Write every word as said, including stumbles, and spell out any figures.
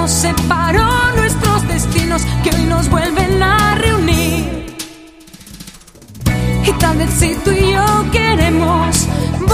nos separó nuestros destinos, que hoy nos vuelven a reunir. Y tal vez si tú y yo queremos